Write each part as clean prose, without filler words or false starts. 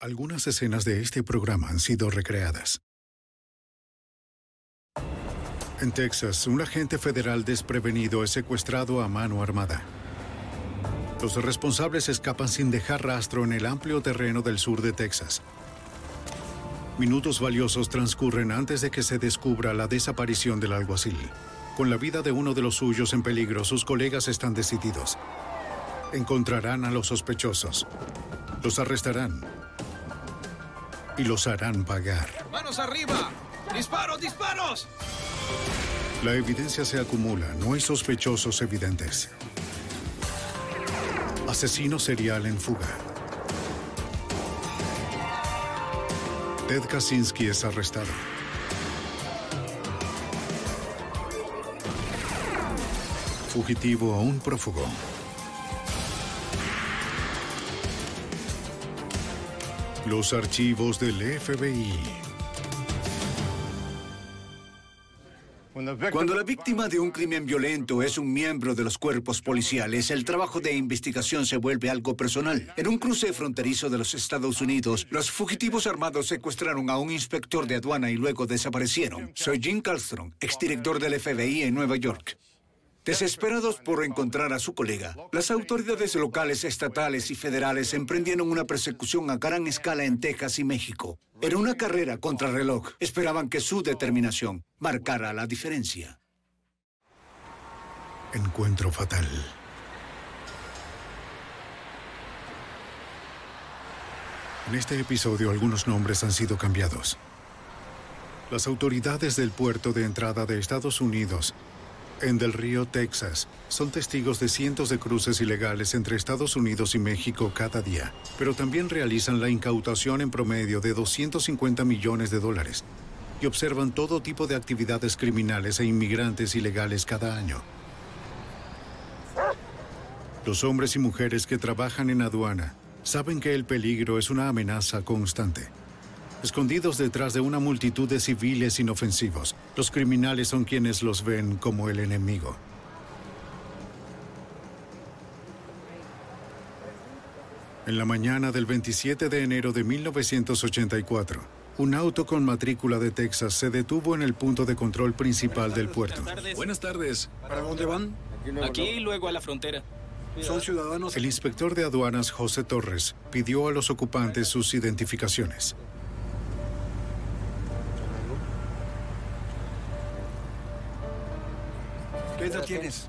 Algunas escenas de este programa han sido recreadas. En Texas, un agente federal desprevenido es secuestrado a mano armada. Los responsables escapan sin dejar rastro en el amplio terreno del sur de Texas. Minutos valiosos transcurren antes de que se descubra la desaparición del alguacil. Con la vida de uno de los suyos en peligro, sus colegas están decididos. Encontrarán a los sospechosos. Los arrestarán. Y los harán pagar. ¡Manos arriba! ¡Disparos, disparos! La evidencia se acumula. No hay sospechosos evidentes. Asesino serial en fuga. Ted Kaczynski es arrestado. Fugitivo a un prófugo. Los archivos del FBI. Cuando la víctima de un crimen violento es un miembro de los cuerpos policiales, el trabajo de investigación se vuelve algo personal. En un cruce fronterizo de los Estados Unidos, los fugitivos armados secuestraron a un inspector de aduana y luego desaparecieron. Soy Jim Kallstrom, exdirector del FBI en Nueva York. Desesperados por encontrar a su colega, las autoridades locales, estatales y federales emprendieron una persecución a gran escala en Texas y México. Era una carrera contra reloj. Esperaban que su determinación marcara la diferencia. Encuentro fatal. En este episodio, algunos nombres han sido cambiados. Las autoridades del puerto de entrada de Estados Unidos en Del Río, Texas, son testigos de cientos de cruces ilegales entre Estados Unidos y México cada día, pero también realizan la incautación en promedio de $250 millones y observan todo tipo de actividades criminales e inmigrantes ilegales cada año. Los hombres y mujeres que trabajan en aduana saben que el peligro es una amenaza constante. Escondidos detrás de una multitud de civiles inofensivos, los criminales son quienes los ven como el enemigo. En la mañana del 27 de enero de 1984, un auto con matrícula de Texas se detuvo en el punto de control principal del puerto. Buenas tardes. ¿Para dónde van? Aquí y luego a la frontera. ¿Son ciudadanos? El inspector de aduanas, José Torres, pidió a los ocupantes sus identificaciones. ¿Qué edad tienes?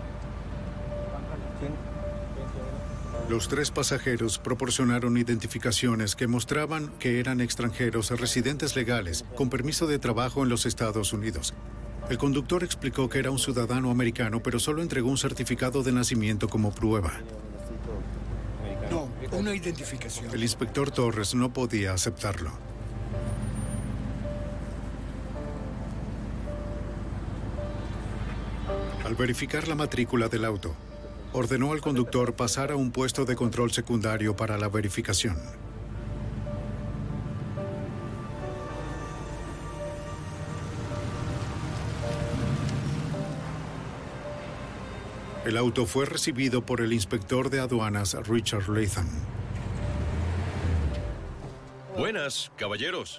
Los tres pasajeros proporcionaron identificaciones que mostraban que eran extranjeros residentes legales con permiso de trabajo en los Estados Unidos. El conductor explicó que era un ciudadano americano, pero solo entregó un certificado de nacimiento como prueba. No, una identificación. El inspector Torres no podía aceptarlo. Al verificar la matrícula del auto, ordenó al conductor pasar a un puesto de control secundario para la verificación. El auto fue recibido por el inspector de aduanas Richard Latham. Buenas, caballeros.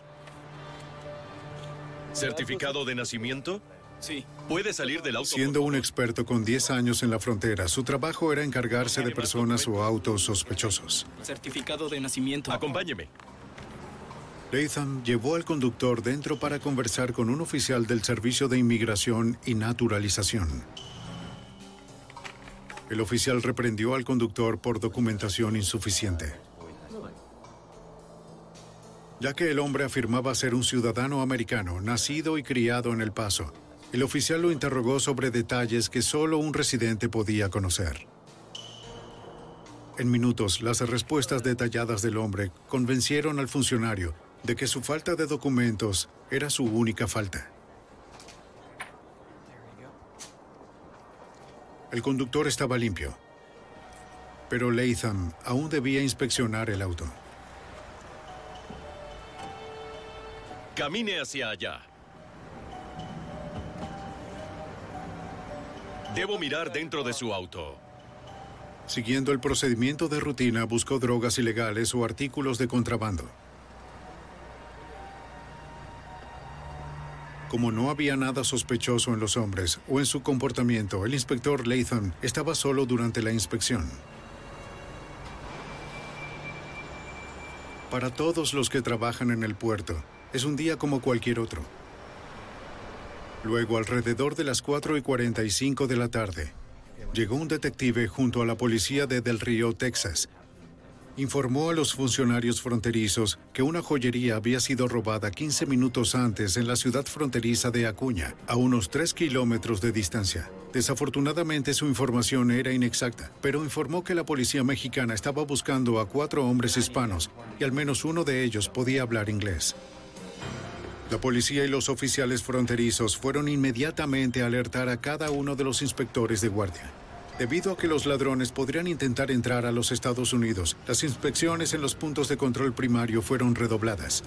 ¿Certificado de nacimiento? Sí. Puede salir del auto. Siendo un experto con 10 años en la frontera, su trabajo era encargarse de personas o autos sospechosos. Certificado de nacimiento. Acompáñeme. Latham llevó al conductor dentro para conversar con un oficial del Servicio de Inmigración y Naturalización. El oficial reprendió al conductor por documentación insuficiente. Ya que el hombre afirmaba ser un ciudadano americano, nacido y criado en El Paso, el oficial lo interrogó sobre detalles que solo un residente podía conocer. En minutos, las respuestas detalladas del hombre convencieron al funcionario de que su falta de documentos era su única falta. El conductor estaba limpio, pero Latham aún debía inspeccionar el auto. Camine hacia allá. Debo mirar dentro de su auto. Siguiendo el procedimiento de rutina, buscó drogas ilegales o artículos de contrabando. Como no había nada sospechoso en los hombres o en su comportamiento, el inspector Latham estaba solo durante la inspección. Para todos los que trabajan en el puerto, es un día como cualquier otro. Luego, alrededor de las 4:45 de la tarde, llegó un detective junto a la policía de Del Río, Texas. Informó a los funcionarios fronterizos que una joyería había sido robada 15 minutos antes en la ciudad fronteriza de Acuña, a unos 3 kilómetros de distancia. Desafortunadamente, su información era inexacta, pero informó que la policía mexicana estaba buscando a 4 hombres hispanos y al menos uno de ellos podía hablar inglés. La policía y los oficiales fronterizos fueron inmediatamente a alertar a cada uno de los inspectores de guardia. Debido a que los ladrones podrían intentar entrar a los Estados Unidos, las inspecciones en los puntos de control primario fueron redobladas.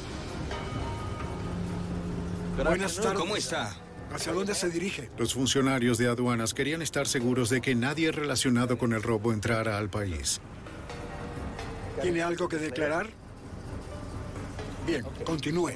Buenas tardes. ¿Cómo está? ¿Hacia dónde se dirige? Los funcionarios de aduanas querían estar seguros de que nadie relacionado con el robo entrara al país. ¿Tiene algo que declarar? Bien, continúe.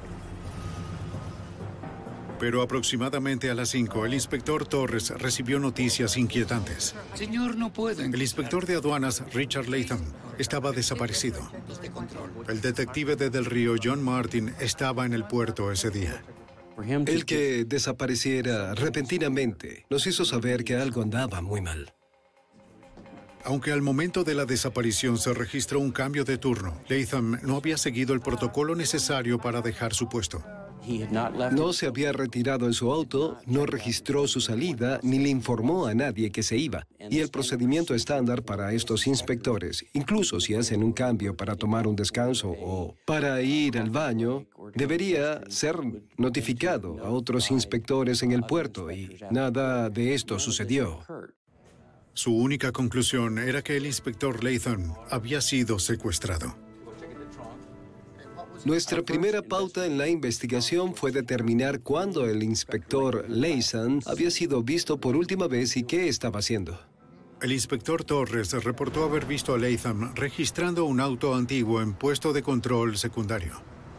Pero aproximadamente a las 5, el inspector Torres recibió noticias inquietantes. Señor, no pueden. El inspector de aduanas, Richard Latham, estaba desaparecido. El detective de Del Río, John Martin, estaba en el puerto ese día. El que desapareciera repentinamente nos hizo saber que algo andaba muy mal. Aunque al momento de la desaparición se registró un cambio de turno, Latham no había seguido el protocolo necesario para dejar su puesto. No se había retirado en su auto, no registró su salida, ni le informó a nadie que se iba. Y el procedimiento estándar para estos inspectores, incluso si hacen un cambio para tomar un descanso o para ir al baño, debería ser notificado a otros inspectores en el puerto, y nada de esto sucedió. Su única conclusión era que el inspector Latham había sido secuestrado. Nuestra primera pauta en la investigación fue determinar cuándo el inspector Latham había sido visto por última vez y qué estaba haciendo. El inspector Torres reportó haber visto a Latham registrando un auto antiguo en puesto de control secundario.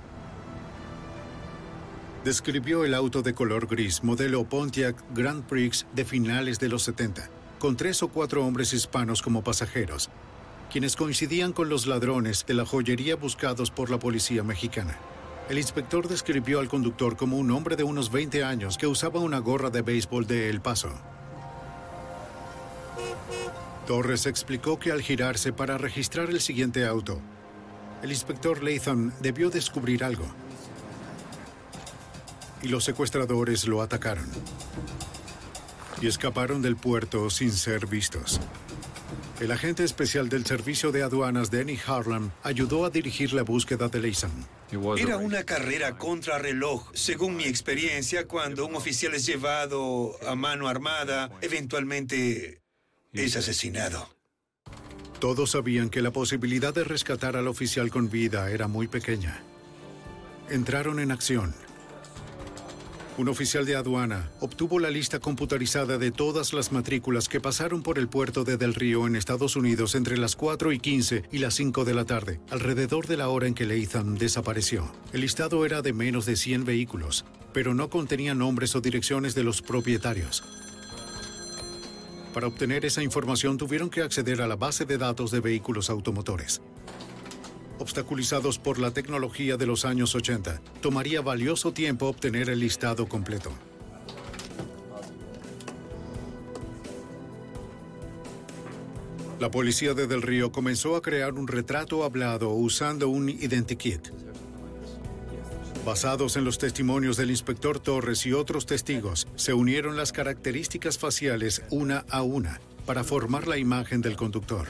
Describió el auto de color gris, modelo Pontiac Grand Prix de finales de los 70, con 3 o 4 hombres hispanos como pasajeros, quienes coincidían con los ladrones de la joyería buscados por la policía mexicana. El inspector describió al conductor como un hombre de unos 20 años que usaba una gorra de béisbol de El Paso. Torres explicó que al girarse para registrar el siguiente auto, el inspector Latham debió descubrir algo, y los secuestradores lo atacaron y escaparon del puerto sin ser vistos. El agente especial del Servicio de Aduanas, Denny Harlan, ayudó a dirigir la búsqueda de Latham. Era una carrera contrarreloj. Según mi experiencia, cuando un oficial es llevado a mano armada, eventualmente es asesinado. Todos sabían que la posibilidad de rescatar al oficial con vida era muy pequeña. Entraron en acción. Un oficial de aduana obtuvo la lista computarizada de todas las matrículas que pasaron por el puerto de Del Río en Estados Unidos entre las 4:15 y las 5 de la tarde, alrededor de la hora en que Latham desapareció. El listado era de menos de 100 vehículos, pero no contenía nombres o direcciones de los propietarios. Para obtener esa información tuvieron que acceder a la base de datos de vehículos automotores. Obstaculizados por la tecnología de los años 80, tomaría valioso tiempo obtener el listado completo. La policía de Del Río comenzó a crear un retrato hablado usando un identikit. Basados en los testimonios del inspector Torres y otros testigos, se unieron las características faciales una a una para formar la imagen del conductor.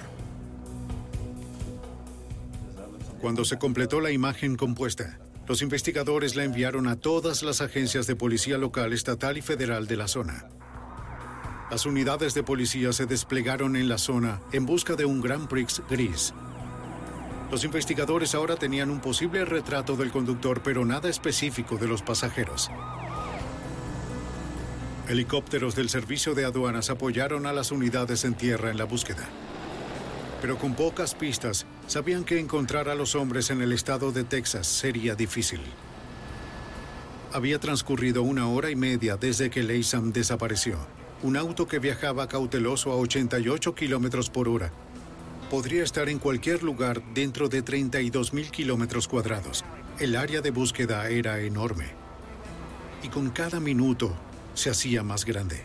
Cuando se completó la imagen compuesta, los investigadores la enviaron a todas las agencias de policía local, estatal y federal de la zona. Las unidades de policía se desplegaron en la zona en busca de un Grand Prix gris. Los investigadores ahora tenían un posible retrato del conductor, pero nada específico de los pasajeros. Helicópteros del Servicio de Aduanas apoyaron a las unidades en tierra en la búsqueda. Pero con pocas pistas, sabían que encontrar a los hombres en el estado de Texas sería difícil. Había transcurrido 1 hora y media desde que Latham desapareció. Un auto que viajaba cauteloso a 88 kilómetros por hora podría estar en cualquier lugar dentro de 32,000 kilómetros cuadrados. El área de búsqueda era enorme. Y con cada minuto se hacía más grande.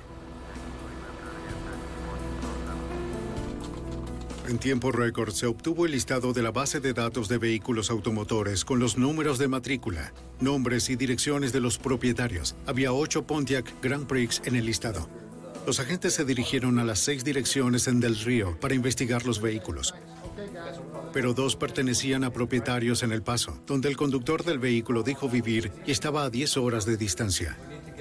En tiempo récord se obtuvo el listado de la base de datos de vehículos automotores con los números de matrícula, nombres y direcciones de los propietarios. Había 8 Pontiac Grand Prix en el listado. Los agentes se dirigieron a las 6 direcciones en Del Río para investigar los vehículos. Pero 2 pertenecían a propietarios en El Paso, donde el conductor del vehículo dijo vivir y estaba a 10 horas de distancia.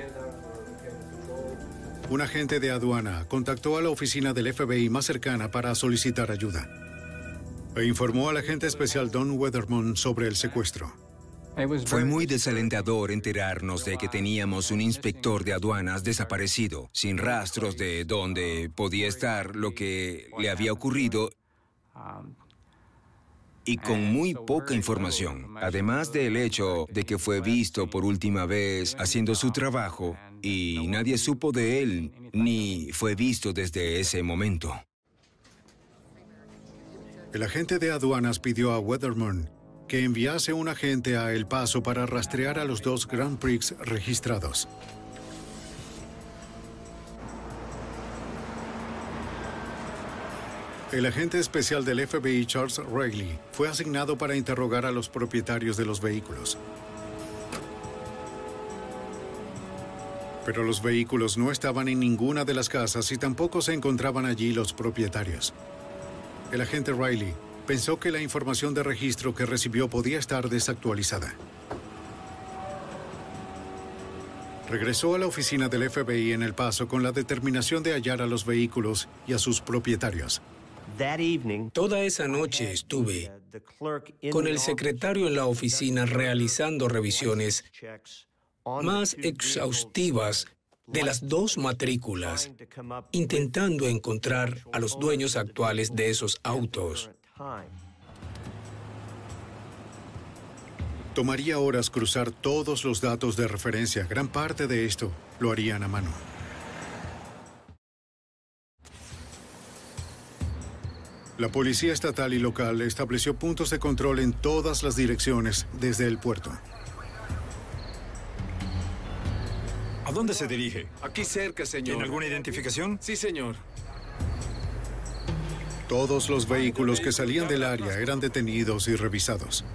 Un agente de aduana contactó a la oficina del FBI más cercana para solicitar ayuda e informó al agente especial Don Weatherman sobre el secuestro. Fue muy desalentador enterarnos de que teníamos un inspector de aduanas desaparecido, sin rastros de dónde podía estar, lo que le había ocurrido y con muy poca información. Además del hecho de que fue visto por última vez haciendo su trabajo y nadie supo de él ni fue visto desde ese momento. El agente de aduanas pidió a Weatherman que enviase un agente a El Paso para rastrear a los 2 Grand Prix registrados. El agente especial del FBI, Charles Riley, fue asignado para interrogar a los propietarios de los vehículos. Pero los vehículos no estaban en ninguna de las casas y tampoco se encontraban allí los propietarios. El agente Riley pensó que la información de registro que recibió podía estar desactualizada. Regresó a la oficina del FBI en El Paso con la determinación de hallar a los vehículos y a sus propietarios. Toda esa noche estuve con el secretario en la oficina realizando revisiones más exhaustivas de las 2 matrículas, intentando encontrar a los dueños actuales de esos autos. Tomaría horas cruzar todos los datos de referencia. Gran parte de esto lo harían a mano. La policía estatal y local estableció puntos de control en todas las direcciones desde el puerto. ¿A dónde se dirige? Aquí cerca, señor. ¿Tiene alguna identificación? Sí, señor. Todos los vehículos que salían del área eran detenidos y revisados.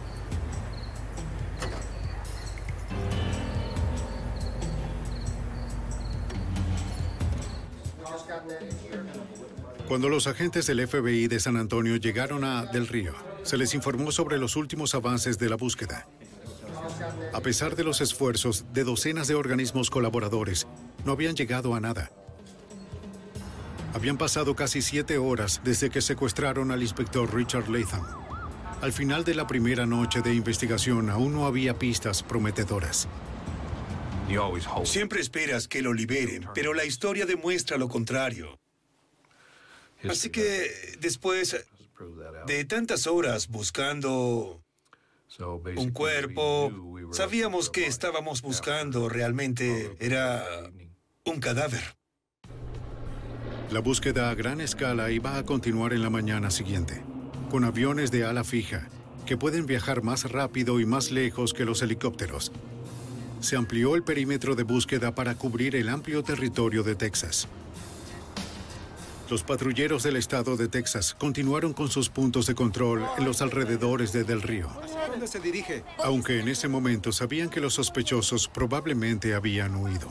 Cuando los agentes del FBI de San Antonio llegaron a Del Río, se les informó sobre los últimos avances de la búsqueda. A pesar de los esfuerzos de docenas de organismos colaboradores, no habían llegado a nada. Habían pasado casi 7 horas desde que secuestraron al inspector Richard Latham. Al final de la primera noche de investigación, aún no había pistas prometedoras. Siempre esperas que lo liberen, pero la historia demuestra lo contrario. Así que después de tantas horas buscando un cuerpo, sabíamos que estábamos buscando realmente era un cadáver. La búsqueda a gran escala iba a continuar en la mañana siguiente, con aviones de ala fija, que pueden viajar más rápido y más lejos que los helicópteros. Se amplió el perímetro de búsqueda para cubrir el amplio territorio de Texas. Los patrulleros del estado de Texas continuaron con sus puntos de control en los alrededores de Del Río. ¿A dónde se dirige? Aunque en ese momento sabían que los sospechosos probablemente habían huido.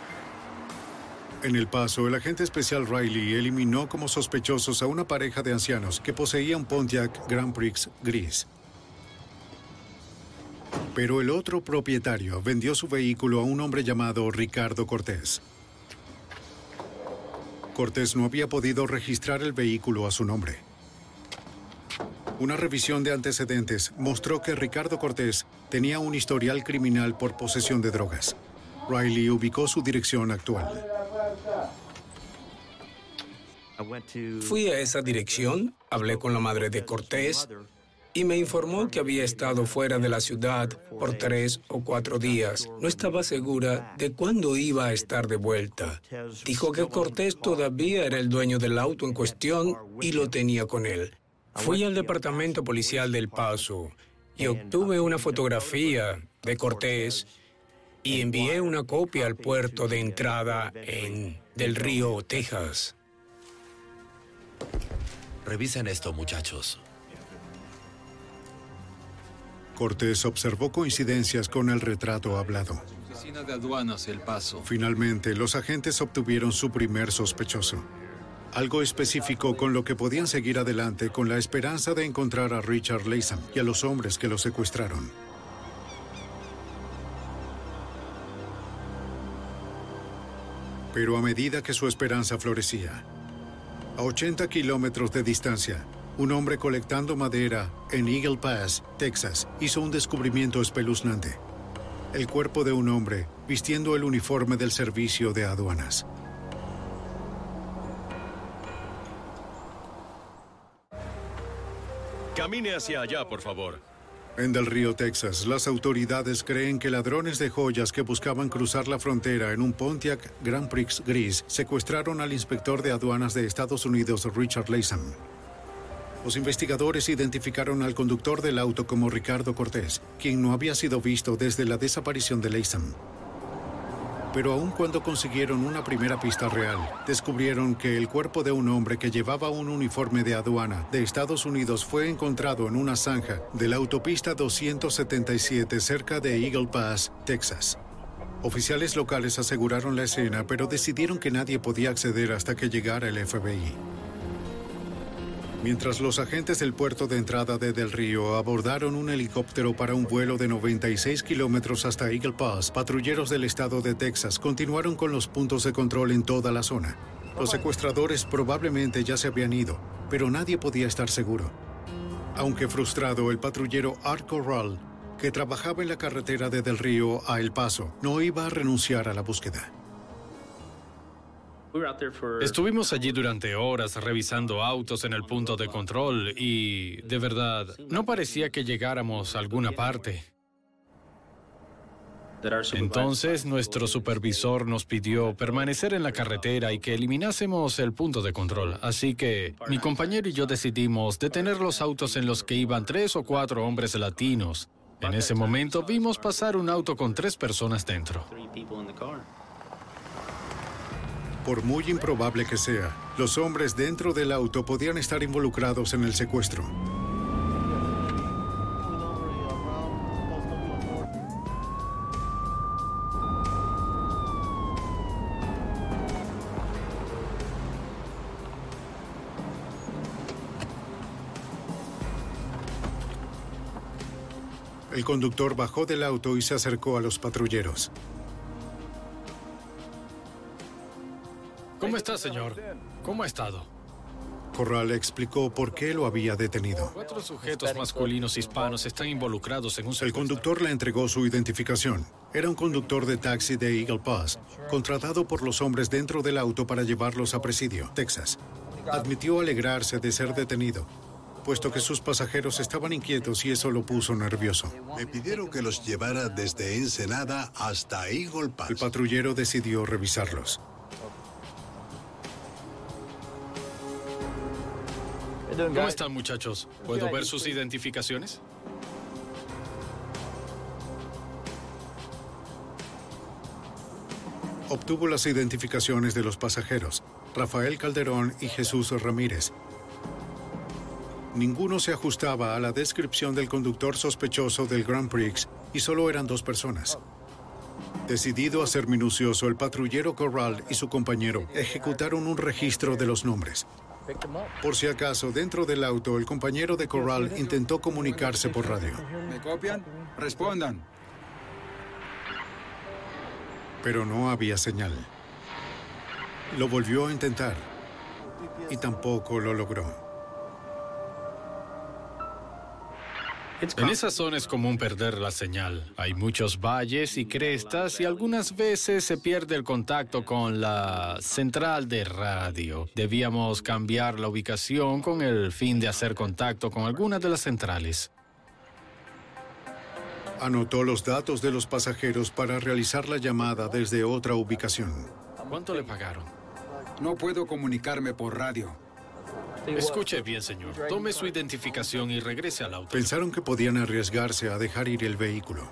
En El Paso, el agente especial Riley eliminó como sospechosos a una pareja de ancianos que poseía un Pontiac Grand Prix gris. Pero el otro propietario vendió su vehículo a un hombre llamado Ricardo Cortés. Cortés no había podido registrar el vehículo a su nombre. Una revisión de antecedentes mostró que Ricardo Cortés tenía un historial criminal por posesión de drogas. Riley ubicó su dirección actual. Fui a esa dirección, hablé con la madre de Cortés y me informó que había estado fuera de la ciudad por 3 o 4 días. No estaba segura de cuándo iba a estar de vuelta. Dijo que Cortés todavía era el dueño del auto en cuestión y lo tenía con él. Fui al departamento policial del Paso y obtuve una fotografía de Cortés y envié una copia al puerto de entrada en Del Río, Texas. Revisen esto, muchachos. Cortés observó coincidencias con el retrato hablado. Oficina de Aduanas, El Paso. Finalmente, los agentes obtuvieron su primer sospechoso. Algo específico con lo que podían seguir adelante con la esperanza de encontrar a Richard Latham y a los hombres que lo secuestraron. Pero a medida que su esperanza florecía, a 80 kilómetros de distancia, un hombre colectando madera en Eagle Pass, Texas, hizo un descubrimiento espeluznante. El cuerpo de un hombre vistiendo el uniforme del servicio de aduanas. Camine hacia allá, por favor. En Del Río, Texas, las autoridades creen que ladrones de joyas que buscaban cruzar la frontera en un Pontiac Grand Prix gris secuestraron al inspector de aduanas de Estados Unidos, Richard Latham. Los investigadores identificaron al conductor del auto como Ricardo Cortés, quien no había sido visto desde la desaparición de Latham. Pero aun cuando consiguieron una primera pista real, descubrieron que el cuerpo de un hombre que llevaba un uniforme de aduana de Estados Unidos fue encontrado en una zanja de la autopista 277 cerca de Eagle Pass, Texas. Oficiales locales aseguraron la escena, pero decidieron que nadie podía acceder hasta que llegara el FBI. Mientras los agentes del puerto de entrada de Del Río abordaron un helicóptero para un vuelo de 96 kilómetros hasta Eagle Pass, patrulleros del estado de Texas continuaron con los puntos de control en toda la zona. Los secuestradores probablemente ya se habían ido, pero nadie podía estar seguro. Aunque frustrado, el patrullero Art Corral, que trabajaba en la carretera de Del Río a El Paso, no iba a renunciar a la búsqueda. Estuvimos allí durante horas revisando autos en el punto de control y, de verdad, no parecía que llegáramos a alguna parte. Entonces, nuestro supervisor nos pidió permanecer en la carretera y que eliminásemos el punto de control. Así que mi compañero y yo decidimos detener los autos en los que iban 3 o 4 hombres latinos. En ese momento vimos pasar un auto con 3 personas dentro. Por muy improbable que sea, los hombres dentro del auto podían estar involucrados en el secuestro. El conductor bajó del auto y se acercó a los patrulleros. ¿Cómo está, señor? ¿Cómo ha estado? Corral explicó por qué lo había detenido. 4 sujetos masculinos hispanos están involucrados en un secuestro. El conductor le entregó su identificación. Era un conductor de taxi de Eagle Pass, contratado por los hombres dentro del auto para llevarlos a Presidio, Texas. Admitió alegrarse de ser detenido, puesto que sus pasajeros estaban inquietos y eso lo puso nervioso. Me pidieron que los llevara desde Ensenada hasta Eagle Pass. El patrullero decidió revisarlos. ¿Cómo están, muchachos? ¿Puedo ver sus identificaciones? Obtuvo las identificaciones de los pasajeros, Rafael Calderón y Jesús Ramírez. Ninguno se ajustaba a la descripción del conductor sospechoso del Grand Prix y solo eran 2 personas. Decidido a ser minucioso, el patrullero Corral y su compañero ejecutaron un registro de los nombres. Por si acaso, dentro del auto, el compañero de Corral intentó comunicarse por radio. ¿Me copian? Respondan. Pero no había señal. Lo volvió a intentar y tampoco lo logró. En esa zona es común perder la señal. Hay muchos valles y crestas y algunas veces se pierde el contacto con la central de radio. Debíamos cambiar la ubicación con el fin de hacer contacto con algunas de las centrales. Anotó los datos de los pasajeros para realizar la llamada desde otra ubicación. ¿Cuánto le pagaron? No puedo comunicarme por radio. Escuche bien, señor. Tome su identificación y regrese al auto. Pensaron que podían arriesgarse a dejar ir el vehículo.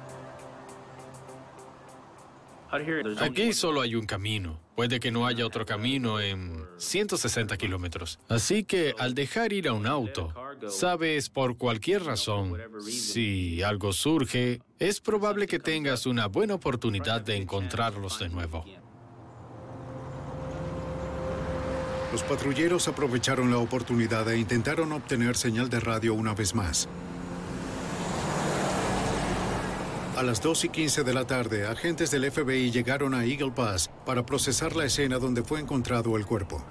Aquí solo hay un camino. Puede que no haya otro camino en 160 kilómetros. Así que al dejar ir a un auto, sabes, por cualquier razón, si algo surge, es probable que tengas una buena oportunidad de encontrarlos de nuevo. Los patrulleros aprovecharon la oportunidad e intentaron obtener señal de radio una vez más. A las 2:15 de la tarde, agentes del FBI llegaron a Eagle Pass para procesar la escena donde fue encontrado el cuerpo.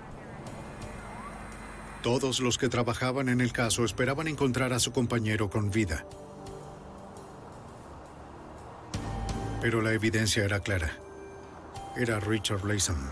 Todos los que trabajaban en el caso esperaban encontrar a su compañero con vida. Pero la evidencia era clara. Era Richard Lason.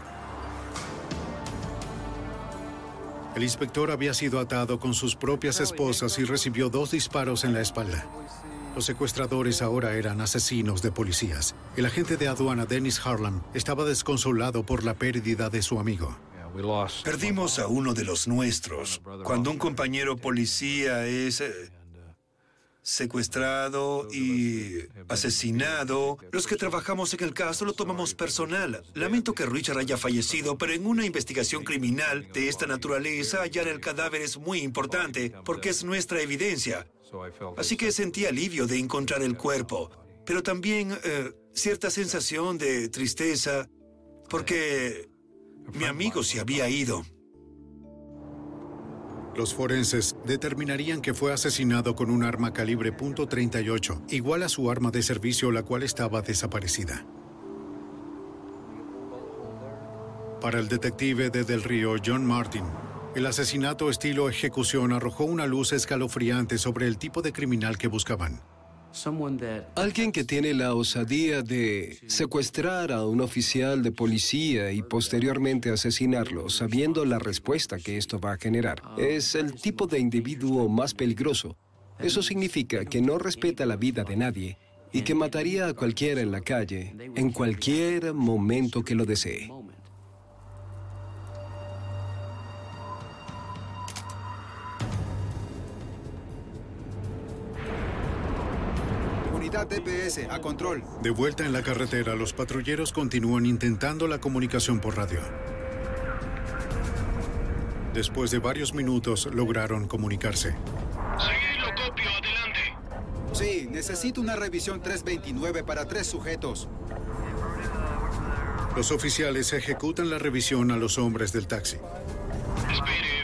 El inspector había sido atado con sus propias esposas y recibió 2 disparos en la espalda. Los secuestradores ahora eran asesinos de policías. El agente de aduana Dennis Harlan estaba desconsolado por la pérdida de su amigo. Perdimos a uno de los nuestros. Cuando un compañero policía es secuestrado y asesinado, los que trabajamos en el caso lo tomamos personal. Lamento que Richard haya fallecido, pero en una investigación criminal de esta naturaleza, hallar el cadáver es muy importante porque es nuestra evidencia. Así que sentí alivio de encontrar el cuerpo, pero también cierta sensación de tristeza porque mi amigo se había ido. Los forenses determinarían que fue asesinado con un arma calibre .38, igual a su arma de servicio, la cual estaba desaparecida. Para el detective de Del Río, John Martin, el asesinato estilo ejecución arrojó una luz escalofriante sobre el tipo de criminal que buscaban. Alguien que tiene la osadía de secuestrar a un oficial de policía y posteriormente asesinarlo, sabiendo la respuesta que esto va a generar. Es el tipo de individuo más peligroso. Eso significa que no respeta la vida de nadie y que mataría a cualquiera en la calle, en cualquier momento que lo desee. Unidad DPS, a control. De vuelta en la carretera, los patrulleros continúan intentando la comunicación por radio. Después de varios minutos, lograron comunicarse. Sí, lo copio, adelante. Sí, necesito una revisión 329 para 3 sujetos. Los oficiales ejecutan la revisión a los hombres del taxi. Espere.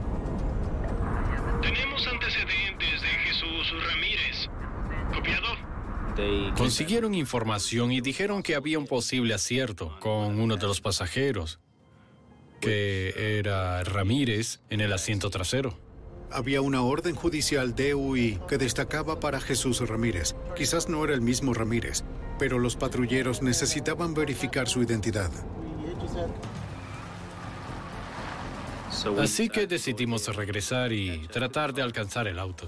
Tenemos antecedentes de Jesús Ramírez. ¿Copiado? Consiguieron información y dijeron que había un posible acierto con uno de los pasajeros, que era Ramírez en el asiento trasero. Había una orden judicial DUI que destacaba para Jesús Ramírez. Quizás no era el mismo Ramírez, pero los patrulleros necesitaban verificar su identidad. Así que decidimos regresar y tratar de alcanzar el auto.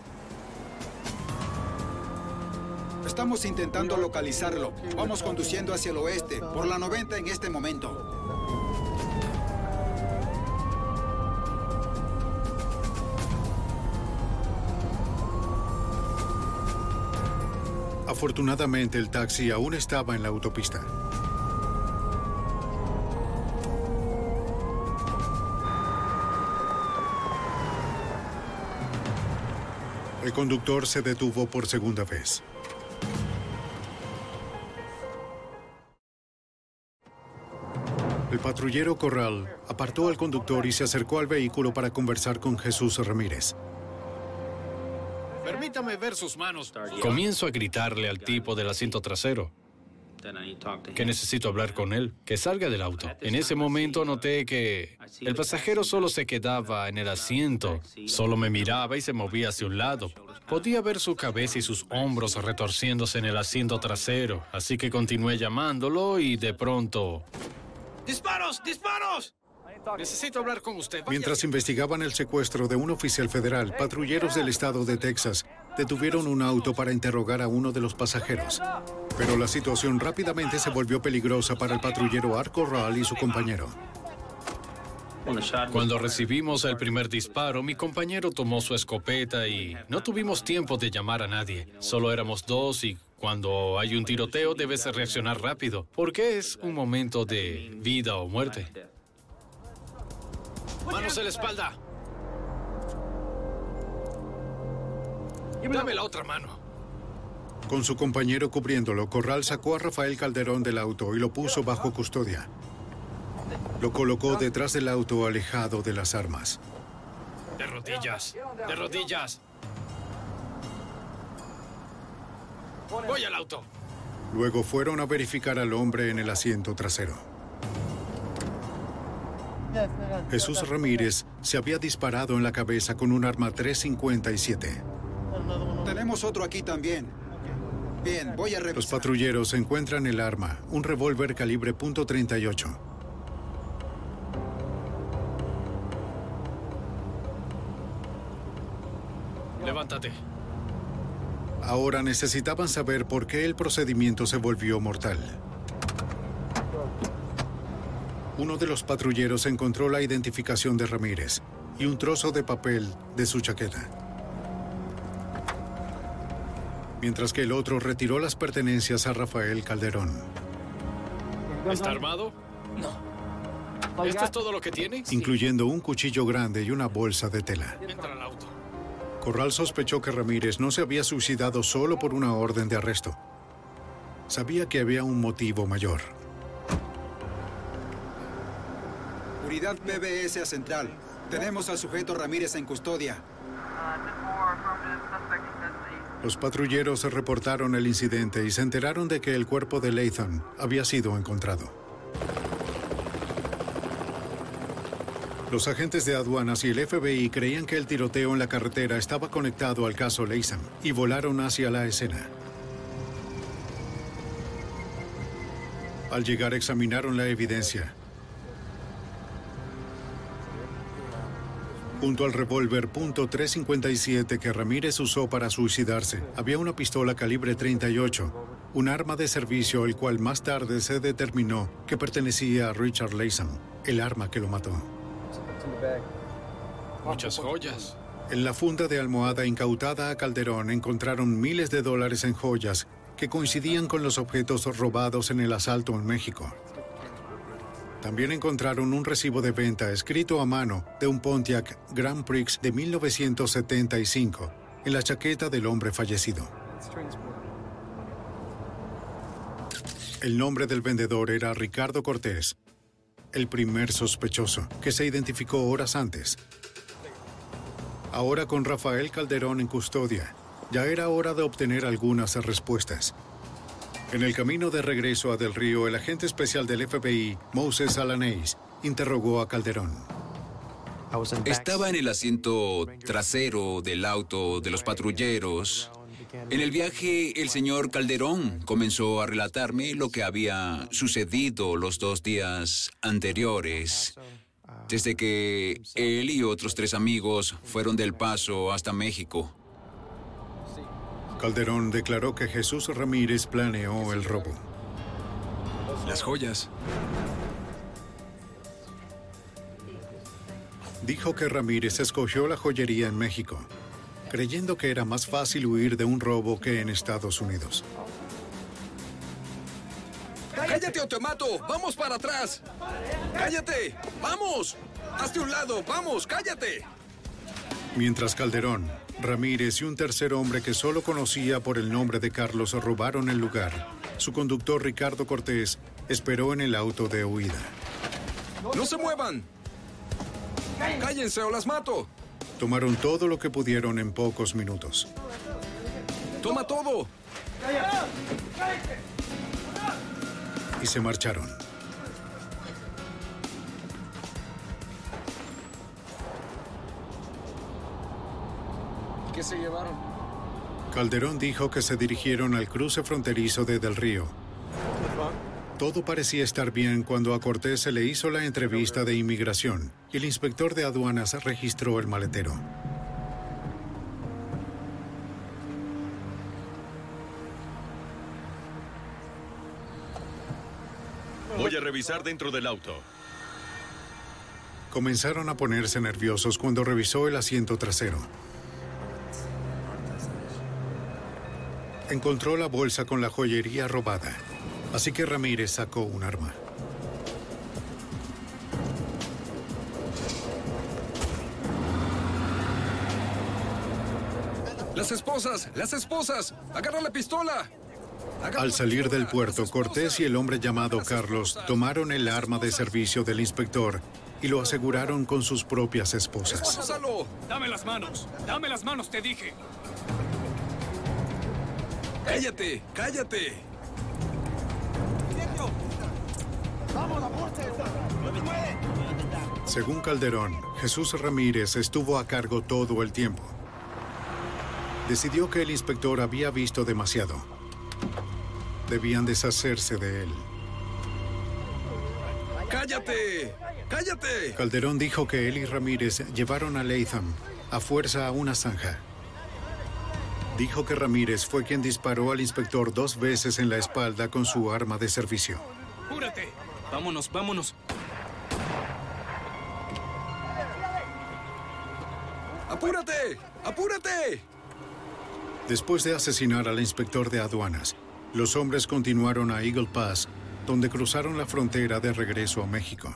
Estamos intentando localizarlo. Vamos conduciendo hacia el oeste, por la 90 en este momento. Afortunadamente, el taxi aún estaba en la autopista. El conductor se detuvo por segunda vez. El patrullero Corral apartó al conductor y se acercó al vehículo para conversar con Jesús Ramírez. Permítame ver sus manos. Comienzo a gritarle al tipo del asiento trasero. que necesito hablar con él, que salga del auto. En ese momento noté que el pasajero solo se quedaba en el asiento, solo me miraba y se movía hacia un lado. Podía ver su cabeza y sus hombros retorciéndose en el asiento trasero, así que continué llamándolo y de pronto... ¡Disparos! ¡Disparos! Necesito hablar con usted. Mientras investigaban el secuestro de un oficial federal, patrulleros del estado de Texas detuvieron un auto para interrogar a uno de los pasajeros. Pero la situación rápidamente se volvió peligrosa para el patrullero Art Corral y su compañero. Cuando recibimos el primer disparo, mi compañero tomó su escopeta y no tuvimos tiempo de llamar a nadie. Solo éramos dos y cuando hay un tiroteo debes reaccionar rápido, porque es un momento de vida o muerte. ¡Manos en la espalda! Dame la otra mano. Con su compañero cubriéndolo, Corral sacó a Rafael Calderón del auto y lo puso bajo custodia. Lo colocó detrás del auto, alejado de las armas. ¡De rodillas! ¡De rodillas! ¡Voy al auto! Luego fueron a verificar al hombre en el asiento trasero. Jesús Ramírez se había disparado en la cabeza con un arma .357. Tenemos otro aquí también. Bien, voy a revisar. Los patrulleros encuentran el arma, un revólver calibre .38. Levántate. Ahora necesitaban saber por qué el procedimiento se volvió mortal. Uno de los patrulleros encontró la identificación de Ramírez y un trozo de papel de su chaqueta. Mientras que el otro retiró las pertenencias a Rafael Calderón. ¿Está armado? No. ¿Esto es todo lo que tiene? Incluyendo un cuchillo grande y una bolsa de tela. Entra al auto. Corral sospechó que Ramírez no se había suicidado solo por una orden de arresto. Sabía que había un motivo mayor. Unidad PBS a Central. Tenemos al sujeto Ramírez en custodia. Los patrulleros reportaron el incidente y se enteraron de que el cuerpo de Latham había sido encontrado. Los agentes de aduanas y el FBI creían que el tiroteo en la carretera estaba conectado al caso Latham y volaron hacia la escena. Al llegar examinaron la evidencia. Junto al revólver .357 que Ramírez usó para suicidarse, había una pistola calibre .38, un arma de servicio el cual más tarde se determinó que pertenecía a Richard Latham, el arma que lo mató. Muchas joyas. En la funda de almohada incautada a Calderón encontraron miles de dólares en joyas que coincidían con los objetos robados en el asalto en México. También encontraron un recibo de venta escrito a mano de un Pontiac Grand Prix de 1975 en la chaqueta del hombre fallecido. El nombre del vendedor era Ricardo Cortés, el primer sospechoso, que se identificó horas antes. Ahora con Rafael Calderón en custodia, ya era hora de obtener algunas respuestas. En el camino de regreso a Del Río, el agente especial del FBI, Moses Alanés, interrogó a Calderón. Estaba en el asiento trasero del auto de los patrulleros. En el viaje, el señor Calderón comenzó a relatarme lo que había sucedido los 2 días anteriores, desde que él y otros 3 amigos fueron del Paso hasta México. Calderón declaró que Jesús Ramírez planeó el robo. Las joyas. Dijo que Ramírez escogió la joyería en México, creyendo que era más fácil huir de un robo que en Estados Unidos. ¡Cállate o te mato! ¡Vamos para atrás! ¡Cállate! ¡Vamos! ¡Hazte un lado! ¡Vamos! ¡Cállate! Mientras Calderón, Ramírez y un tercer hombre que solo conocía por el nombre de Carlos robaron el lugar, su conductor Ricardo Cortés esperó en el auto de huida. ¡No se muevan! ¡Cállense o las mato! Tomaron todo lo que pudieron en pocos minutos. ¡Toma todo! y se marcharon. ¿Qué se llevaron? Calderón dijo que se dirigieron al cruce fronterizo de Del Río. Todo parecía estar bien cuando a Cortés se le hizo la entrevista de inmigración y el inspector de aduanas registró el maletero. Voy a revisar dentro del auto. Comenzaron a ponerse nerviosos cuando revisó el asiento trasero. Encontró la bolsa con la joyería robada, así que Ramírez sacó un arma. ¡Las esposas! ¡Las esposas! ¡Agarra la pistola! Al salir del puerto, Cortés y el hombre llamado Carlos tomaron el arma de servicio del inspector y lo aseguraron con sus propias esposas. ¡Esposalo! ¡Dame las manos! ¡Dame las manos, te dije! ¡Cállate! ¡Cállate! Según Calderón, Jesús Ramírez estuvo a cargo todo el tiempo. Decidió que el inspector había visto demasiado. Debían deshacerse de él. ¡Cállate! ¡Cállate! Calderón dijo que él y Ramírez llevaron a Latham a fuerza a una zanja. Dijo que Ramírez fue quien disparó al inspector 2 veces en la espalda con su arma de servicio. ¡Apúrate! ¡Vámonos, vámonos! ¡Apúrate! ¡Apúrate! Después de asesinar al inspector de aduanas, los hombres continuaron a Eagle Pass, donde cruzaron la frontera de regreso a México.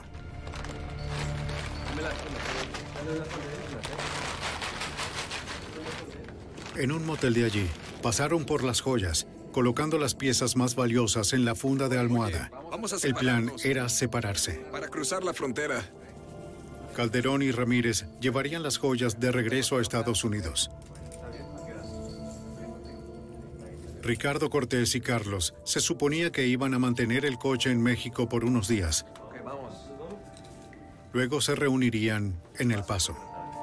En un motel de allí, pasaron por las joyas, colocando las piezas más valiosas en la funda de almohada. El plan era separarse. Para cruzar la frontera. Calderón y Ramírez llevarían las joyas de regreso a Estados Unidos. Ricardo Cortés y Carlos se suponía que iban a mantener el coche en México por unos días. Luego se reunirían en El Paso.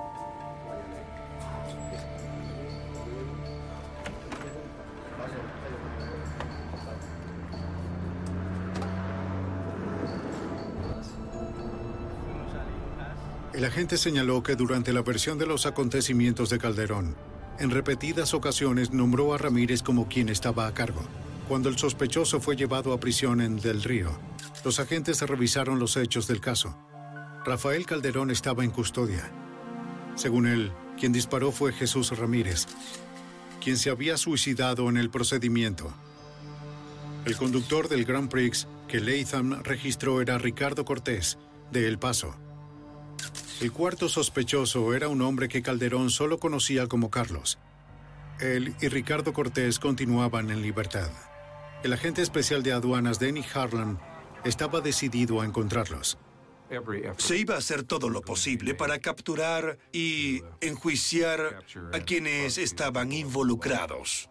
El agente señaló que durante la versión de los acontecimientos de Calderón, en repetidas ocasiones nombró a Ramírez como quien estaba a cargo. Cuando el sospechoso fue llevado a prisión en Del Río, los agentes revisaron los hechos del caso. Rafael Calderón estaba en custodia. Según él, quien disparó fue Jesús Ramírez, quien se había suicidado en el procedimiento. El conductor del Grand Prix que Latham registró era Ricardo Cortés, de El Paso. El cuarto sospechoso era un hombre que Calderón solo conocía como Carlos. Él y Ricardo Cortés continuaban en libertad. El agente especial de aduanas Denny Harlan estaba decidido a encontrarlos. Se iba a hacer todo lo posible para capturar y enjuiciar a quienes estaban involucrados.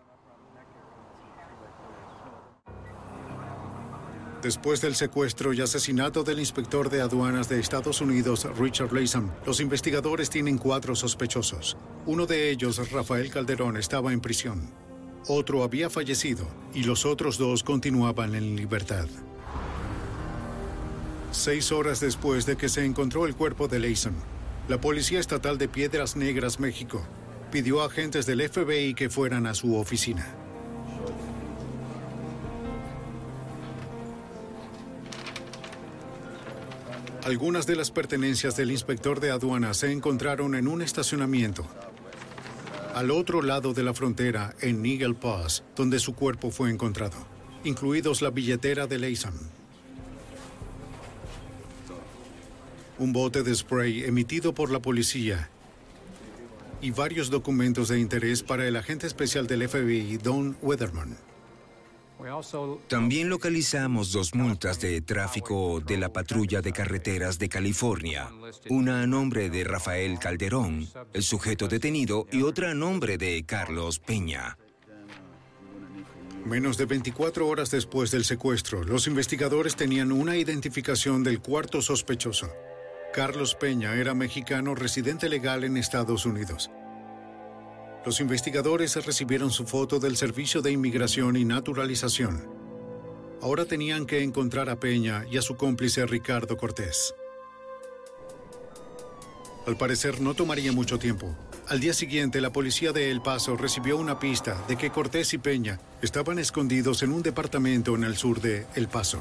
Después del secuestro y asesinato del inspector de aduanas de Estados Unidos, Richard Latham, los investigadores tienen 4 sospechosos. Uno de ellos, Rafael Calderón, estaba en prisión. Otro había fallecido y los otros 2 continuaban en libertad. 6 horas después de que se encontró el cuerpo de Latham, la Policía Estatal de Piedras Negras, México, pidió a agentes del FBI que fueran a su oficina. Algunas de las pertenencias del inspector de aduanas se encontraron en un estacionamiento al otro lado de la frontera en Eagle Pass, donde su cuerpo fue encontrado, incluidos la billetera de Latham, un bote de spray emitido por la policía y varios documentos de interés para el agente especial del FBI, Don Weatherman. También localizamos 2 multas de tráfico de la Patrulla de Carreteras de California. Una a nombre de Rafael Calderón, el sujeto detenido, y otra a nombre de Carlos Peña. Menos de 24 horas después del secuestro, los investigadores tenían una identificación del cuarto sospechoso. Carlos Peña era mexicano residente legal en Estados Unidos. Los investigadores recibieron su foto del Servicio de Inmigración y Naturalización. Ahora tenían que encontrar a Peña y a su cómplice Ricardo Cortés. Al parecer no tomaría mucho tiempo. Al día siguiente, la policía de El Paso recibió una pista de que Cortés y Peña estaban escondidos en un departamento en el sur de El Paso.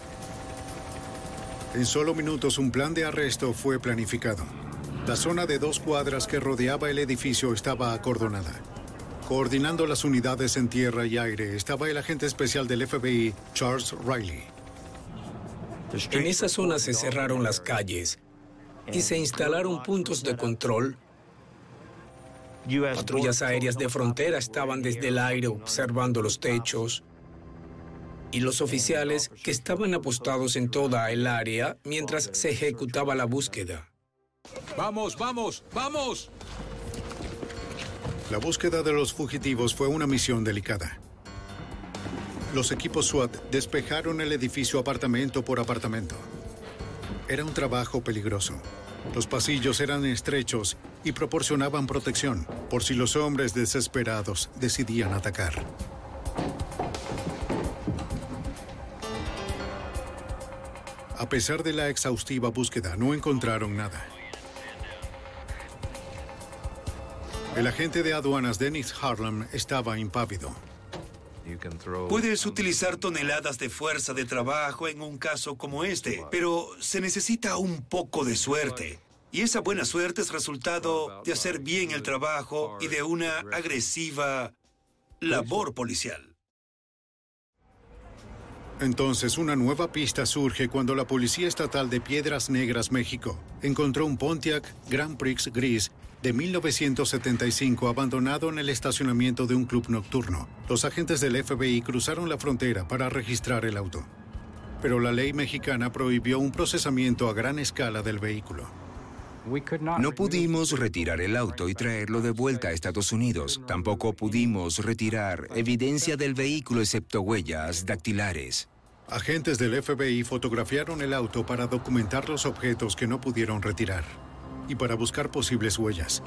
En solo minutos, un plan de arresto fue planificado. La zona de 2 cuadras que rodeaba el edificio estaba acordonada. Coordinando las unidades en tierra y aire estaba el agente especial del FBI, Charles Riley. En esa zona se cerraron las calles y se instalaron puntos de control. Patrullas aéreas de frontera estaban desde el aire observando los techos. Y los oficiales que estaban apostados en toda el área mientras se ejecutaba la búsqueda. ¡Vamos, vamos, vamos! La búsqueda de los fugitivos fue una misión delicada. Los equipos SWAT despejaron el edificio apartamento por apartamento. Era un trabajo peligroso. Los pasillos eran estrechos y proporcionaban protección por si los hombres desesperados decidían atacar. A pesar de la exhaustiva búsqueda, no encontraron nada. El agente de aduanas Dennis Harlem estaba impávido. Puedes utilizar toneladas de fuerza de trabajo en un caso como este, pero se necesita un poco de suerte. Y esa buena suerte es resultado de hacer bien el trabajo y de una agresiva labor policial. Entonces, una nueva pista surge cuando la Policía Estatal de Piedras Negras, México, encontró un Pontiac Grand Prix gris de 1975 abandonado en el estacionamiento de un club nocturno. Los agentes del FBI cruzaron la frontera para registrar el auto. Pero la ley mexicana prohibió un procesamiento a gran escala del vehículo. No pudimos retirar el auto y traerlo de vuelta a Estados Unidos. Tampoco pudimos retirar evidencia del vehículo excepto huellas dactilares. Agentes del FBI fotografiaron el auto para documentar los objetos que no pudieron retirar y para buscar posibles huellas.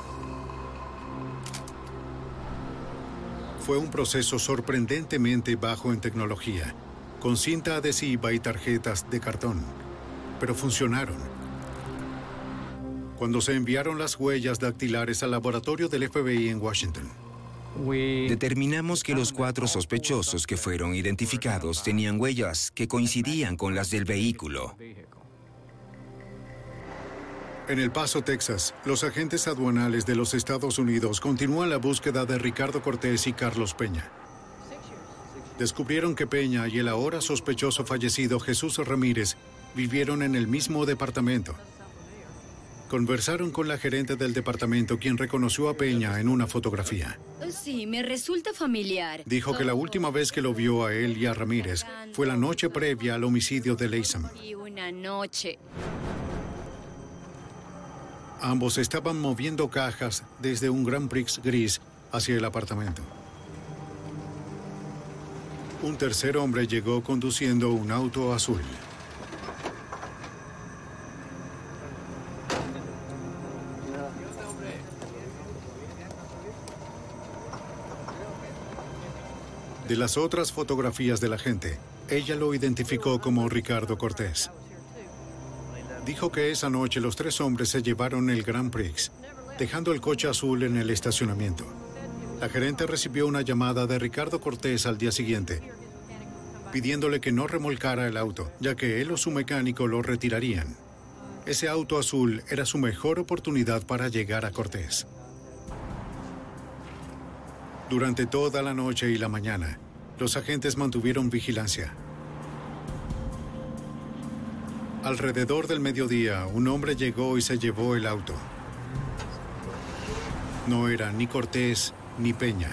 Fue un proceso sorprendentemente bajo en tecnología, con cinta adhesiva y tarjetas de cartón, pero funcionaron. Cuando se enviaron las huellas dactilares al laboratorio del FBI en Washington, determinamos que los 4 sospechosos que fueron identificados tenían huellas que coincidían con las del vehículo. En El Paso, Texas, los agentes aduanales de los Estados Unidos continúan la búsqueda de Ricardo Cortés y Carlos Peña. Descubrieron que Peña y el ahora sospechoso fallecido Jesús Ramírez vivieron en el mismo departamento. Conversaron con la gerente del departamento, quien reconoció a Peña en una fotografía. Sí, me resulta familiar. Dijo que la última vez que lo vio a él y a Ramírez fue la noche previa al homicidio de Leysam. Y una noche. Ambos estaban moviendo cajas desde un Grand Prix gris hacia el apartamento. Un tercer hombre llegó conduciendo un auto azul. De las otras fotografías de la gente, ella lo identificó como Ricardo Cortés. Dijo que esa noche los 3 hombres se llevaron el Grand Prix, dejando el coche azul en el estacionamiento. La gerente recibió una llamada de Ricardo Cortés al día siguiente, pidiéndole que no remolcara el auto, ya que él o su mecánico lo retirarían. Ese auto azul era su mejor oportunidad para llegar a Cortés. Durante toda la noche y la mañana, los agentes mantuvieron vigilancia. Alrededor del mediodía, un hombre llegó y se llevó el auto. No era ni Cortés ni Peña.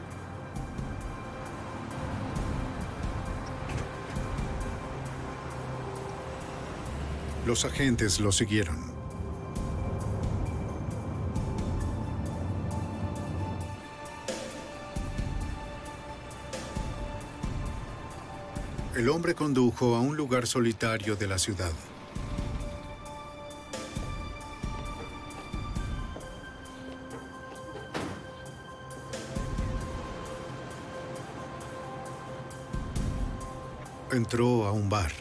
Los agentes lo siguieron. El hombre condujo a un lugar solitario de la ciudad. Entró a un bar.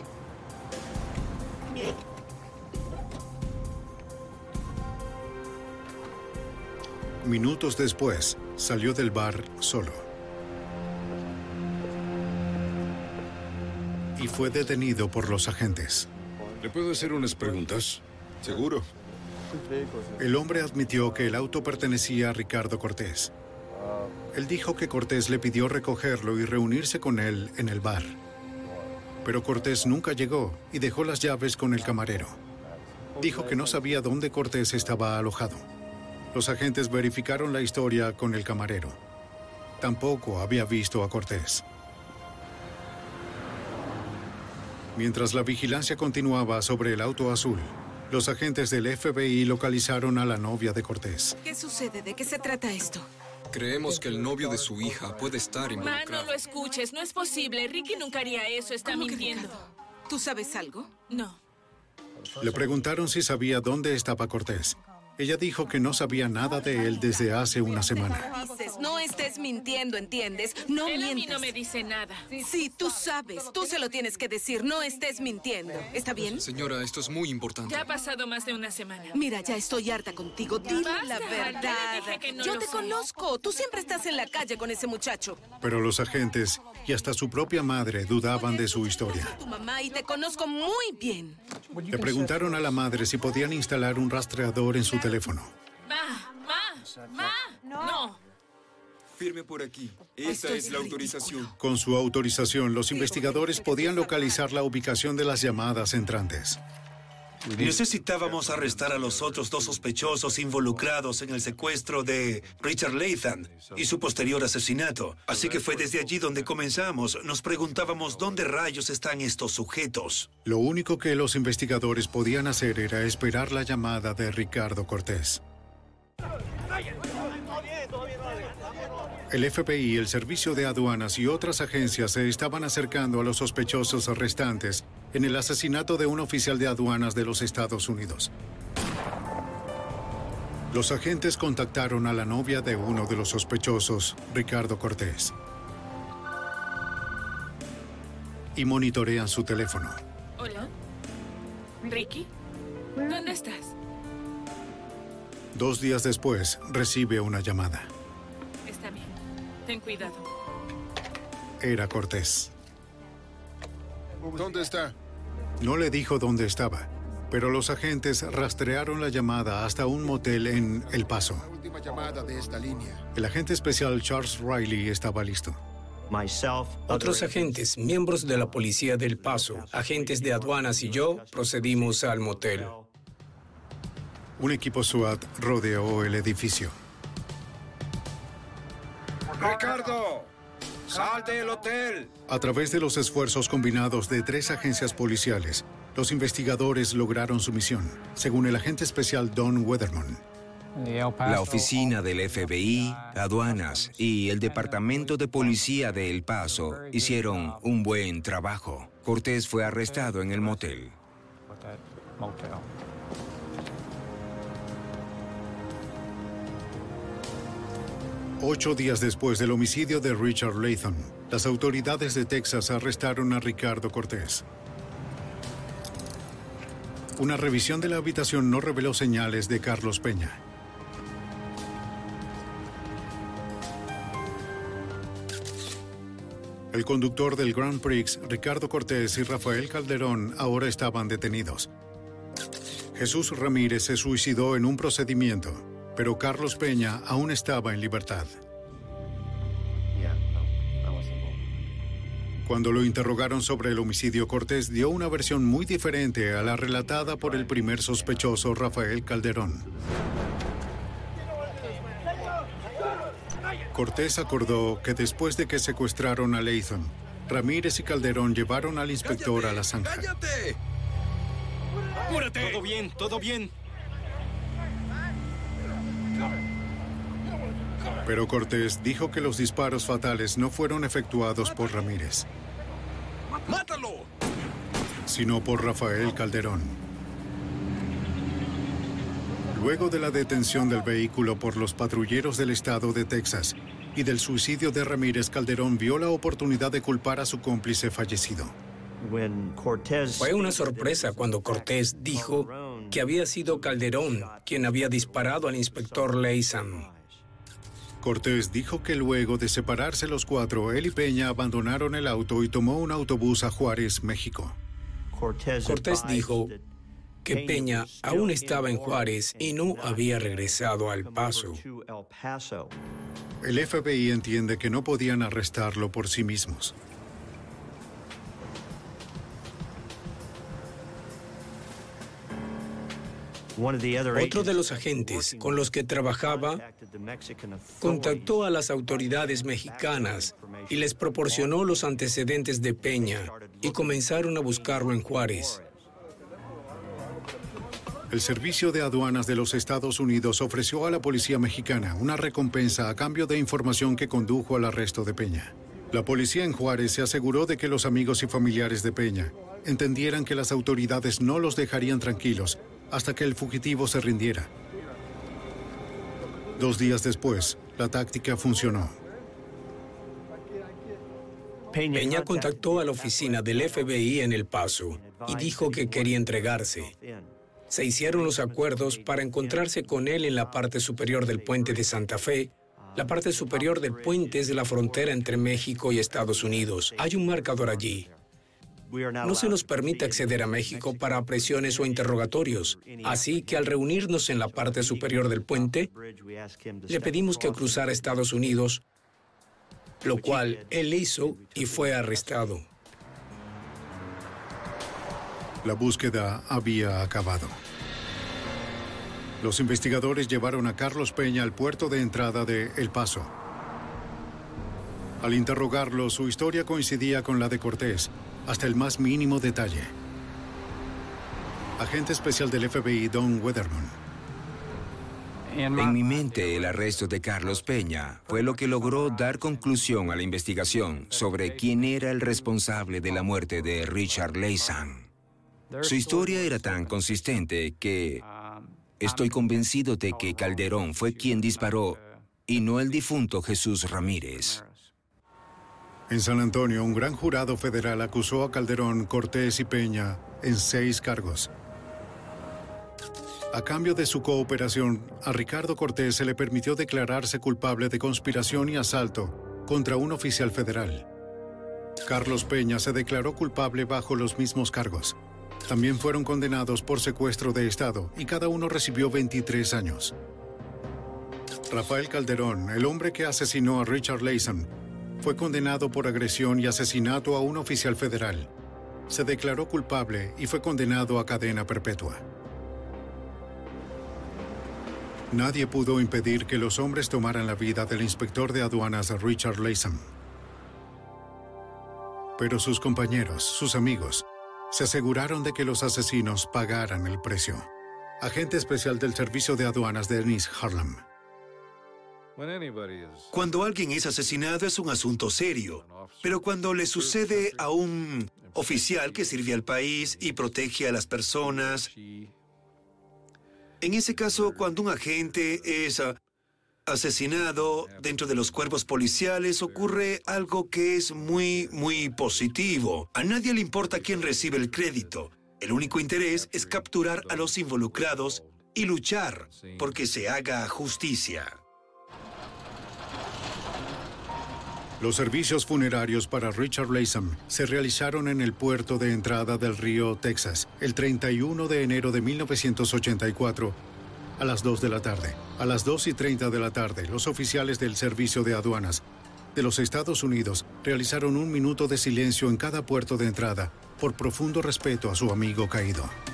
Minutos después, salió del bar solo. Y fue detenido por los agentes. ¿Le puedo hacer unas preguntas? Seguro. El hombre admitió que el auto pertenecía a Ricardo Cortés. Él dijo que Cortés le pidió recogerlo y reunirse con él en el bar. Pero Cortés nunca llegó y dejó las llaves con el camarero. Dijo que no sabía dónde Cortés estaba alojado. Los agentes verificaron la historia con el camarero. Tampoco había visto a Cortés. Mientras la vigilancia continuaba sobre el auto azul, los agentes del FBI localizaron a la novia de Cortés. ¿Qué sucede? ¿De qué se trata esto? Creemos que el novio de su hija puede estar involucrado. Ma, no lo escuches. No es posible. Ricky nunca haría eso. Está mintiendo. ¿Tú sabes algo? No. Le preguntaron si sabía dónde estaba Cortés. Ella dijo que no sabía nada de él desde hace una semana. No estés mintiendo, ¿entiendes? No Él mientas. a mí no me dice nada. Sí, tú sabes. Tú se lo tienes que decir. No estés mintiendo. ¿Está bien? Señora, esto es muy importante. Ya ha pasado más de una semana. Mira, ya estoy harta contigo. Dile la Basta, verdad. ya le dije que no Yo lo te soy. conozco. Tú siempre estás en la calle con ese muchacho. Pero los agentes y hasta su propia madre dudaban de su historia. Tu mamá y te conozco muy bien. Le preguntaron a la madre si podían instalar un rastreador en su teléfono. No. Firme por aquí. Esta es la autorización. Con su autorización, los investigadores podían localizar la ubicación de las llamadas entrantes. Necesitábamos arrestar a los otros dos sospechosos involucrados en el secuestro de Richard Latham y su posterior asesinato. Así que fue desde allí donde comenzamos. Nos preguntábamos dónde rayos están estos sujetos. Lo único que los investigadores podían hacer era esperar la llamada de Ricardo Cortés. El FBI, el Servicio de Aduanas y otras agencias se estaban acercando a los sospechosos restantes en el asesinato de un oficial de aduanas de los Estados Unidos. Los agentes contactaron a la novia de uno de los sospechosos, Ricardo Cortés, y monitorean su teléfono. Hola. Ricky, ¿dónde estás? 2 días después, recibe una llamada. Está bien. Ten cuidado. Era Cortés. ¿Dónde está? No le dijo dónde estaba, pero los agentes rastrearon la llamada hasta un motel en El Paso. Última llamada de esta línea. El agente especial Charles Riley estaba listo. Otros agentes, miembros de la policía del Paso, agentes de aduanas y yo procedimos al motel. Un equipo SWAT rodeó el edificio. ¡Ricardo! ¡Sal del hotel! A través de los esfuerzos combinados de 3 agencias policiales, los investigadores lograron su misión, según el agente especial Don Weatherman. La oficina del FBI, aduanas y el departamento de policía de El Paso hicieron un buen trabajo. Cortés fue arrestado en el motel. 8 días después del homicidio de Richard Latham, las autoridades de Texas arrestaron a Ricardo Cortés. Una revisión de la habitación no reveló señales de Carlos Peña. El conductor del Grand Prix, Ricardo Cortés, y Rafael Calderón ahora estaban detenidos. Jesús Ramírez se suicidó en un procedimiento, pero Carlos Peña aún estaba en libertad. Cuando lo interrogaron sobre el homicidio, Cortés dio una versión muy diferente a la relatada por el primer sospechoso, Rafael Calderón. Cortés acordó que después de que secuestraron a Latham, Ramírez y Calderón llevaron al inspector a la zanja. ¡Cállate! ¡Apúrate! Todo bien, todo bien. Pero Cortés dijo que los disparos fatales no fueron efectuados por Ramírez. ¡Mátalo! Sino por Rafael Calderón. Luego de la detención del vehículo por los patrulleros del estado de Texas y del suicidio de Ramírez, Calderón vio la oportunidad de culpar a su cómplice fallecido. Fue una sorpresa cuando Cortés dijo que había sido Calderón quien había disparado al inspector Laysan. Cortés dijo que luego de separarse los cuatro, él y Peña abandonaron el auto y tomó un autobús a Juárez, México. Cortés dijo que Peña aún estaba en Juárez y no había regresado a El Paso. El FBI entiende que no podían arrestarlo por sí mismos. Otro de los agentes con los que trabajaba contactó a las autoridades mexicanas y les proporcionó los antecedentes de Peña y comenzaron a buscarlo en Juárez. El Servicio de Aduanas de los Estados Unidos ofreció a la policía mexicana una recompensa a cambio de información que condujo al arresto de Peña. La policía en Juárez se aseguró de que los amigos y familiares de Peña entendieran que las autoridades no los dejarían tranquilos hasta que el fugitivo se rindiera. 2 días después, la táctica funcionó. Peña contactó a la oficina del FBI en El Paso y dijo que quería entregarse. Se hicieron los acuerdos para encontrarse con él en la parte superior del puente de Santa Fe. La parte superior del puente es de la frontera entre México y Estados Unidos. Hay un marcador allí. No se nos permite acceder a México para presiones o interrogatorios, así que al reunirnos en la parte superior del puente, le pedimos que cruzara a Estados Unidos, lo cual él hizo y fue arrestado. La búsqueda había acabado. Los investigadores llevaron a Carlos Peña al puerto de entrada de El Paso. Al interrogarlo, su historia coincidía con la de Cortés, hasta el más mínimo detalle. Agente especial del FBI, Don Weatherman. En mi mente, el arresto de Carlos Peña fue lo que logró dar conclusión a la investigación sobre quién era el responsable de la muerte de Richard Laysan. Su historia era tan consistente que estoy convencido de que Calderón fue quien disparó y no el difunto Jesús Ramírez. En San Antonio, un gran jurado federal acusó a Calderón, Cortés y Peña en 6 cargos. A cambio de su cooperación, a Ricardo Cortés se le permitió declararse culpable de conspiración y asalto contra un oficial federal. Carlos Peña se declaró culpable bajo los mismos cargos. También fueron condenados por secuestro de Estado y cada uno recibió 23 años. Rafael Calderón, el hombre que asesinó a Richard Laysan, fue condenado por agresión y asesinato a un oficial federal. Se declaró culpable y fue condenado a cadena perpetua. Nadie pudo impedir que los hombres tomaran la vida del inspector de aduanas Richard Laysan. Pero sus compañeros, sus amigos, se aseguraron de que los asesinos pagaran el precio. Agente especial del Servicio de Aduanas Dennis Harlem. Cuando alguien es asesinado es un asunto serio, pero cuando le sucede a un oficial que sirve al país y protege a las personas, en ese caso, cuando un agente es asesinado dentro de los cuerpos policiales, ocurre algo que es muy positivo. A nadie le importa quién recibe el crédito. El único interés es capturar a los involucrados y luchar porque se haga justicia. Los servicios funerarios para Richard Laysan se realizaron en el puerto de entrada del Río, Texas, el 31 de enero de 1984, a las 2 de la tarde. A las 2:30 de la tarde, los oficiales del Servicio de Aduanas de los Estados Unidos realizaron 1 minuto de silencio en cada puerto de entrada por profundo respeto a su amigo caído.